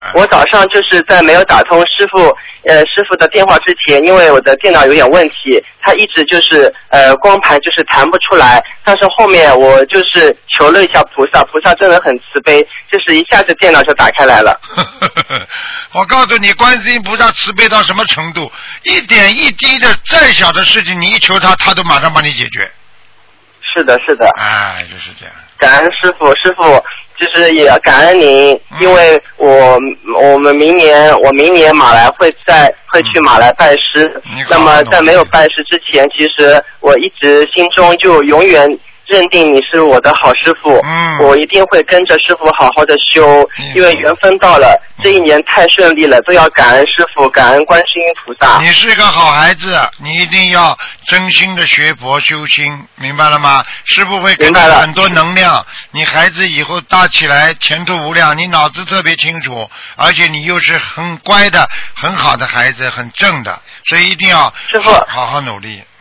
我早上就是在没有打通师傅的电话之前，因为我的电脑有点问题，他一直就是光盘就是弹不出来，但是后面我就是求了一下菩萨，菩萨真的很慈悲，就是一下子电脑就打开来了。 我告诉你，观世音菩萨慈悲到什么程度，一点一滴的再小的事情，你一求他，他都马上帮你解决。 是的，是的。 哎，就是这样。 感恩师傅，师傅就是也感恩您，因为我明年马来会去马来拜师，那么在没有拜师之前，其实我一直心中就永远认定你是我的好师傅，我一定会跟着师傅好好的修，因为缘分到了，这一年太顺利了，都要感恩师傅，感恩观世音菩萨。 你是个好孩子，你一定要真心的学佛修心，明白了吗？师傅会给你很多能量，你孩子以后大起来前途无量，你脑子特别清楚，而且你又是很乖的很好的孩子，很正的，所以一定要好好努力。